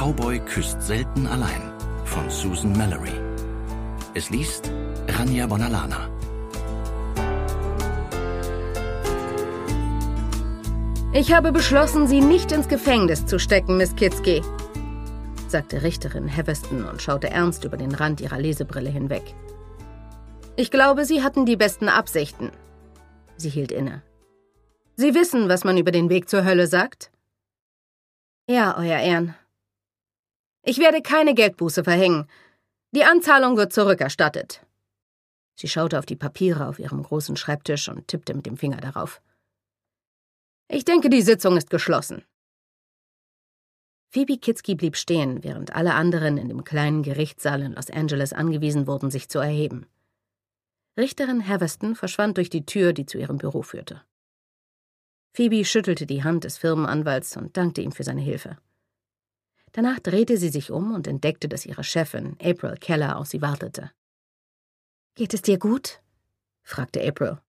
Cowboy küsst selten allein von Susan Mallory. Es liest Rania Bonalana. Ich habe beschlossen, Sie nicht ins Gefängnis zu stecken, Miss Kitski, sagte Richterin Heverston und schaute ernst über den Rand ihrer Lesebrille hinweg. Ich glaube, Sie hatten die besten Absichten. Sie hielt inne. Sie wissen, was man über den Weg zur Hölle sagt? Ja, Euer Ehren. Ich werde keine Geldbuße verhängen. Die Anzahlung wird zurückerstattet. Sie schaute auf die Papiere auf ihrem großen Schreibtisch und tippte mit dem Finger darauf. Ich denke, die Sitzung ist geschlossen. Phoebe Kitski blieb stehen, während alle anderen in dem kleinen Gerichtssaal in Los Angeles angewiesen wurden, sich zu erheben. Richterin Heverston verschwand durch die Tür, die zu ihrem Büro führte. Phoebe schüttelte die Hand des Firmenanwalts und dankte ihm für seine Hilfe. Danach drehte sie sich um und entdeckte, dass ihre Chefin, April Keller, auf sie wartete. »Geht es dir gut?« fragte April.